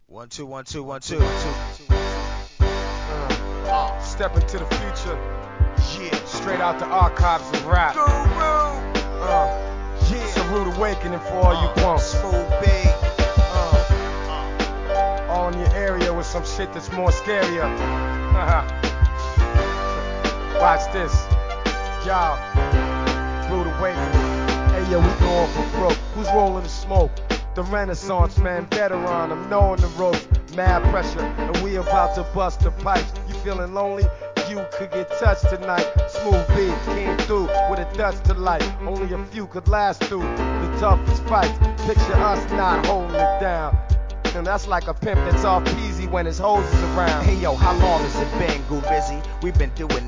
One, two, one, two, one, two, one, two. Step into the future, Yeah. straight out the archives of rap. Guru. Yeah. It's a rude awakening for all you punks. Smooth B. All in your area with some shit that's more scarier. Watch this, y'all. Rude awakening. Hey yo, we going for broke. Who's rolling the smoke? The Renaissance man, veteran. I'm knowing the ropes. Mad pressure, and we about to bust the pipes. You feeling lonely? You could get touched tonight. Smooth B came through with a dust to light. Only a few could last through the toughest fights. Picture us not holding it down. And that's like a pimp that's all peasy when his hose is around. Hey yo, how long has it been, Goo Rizzy? We've been doing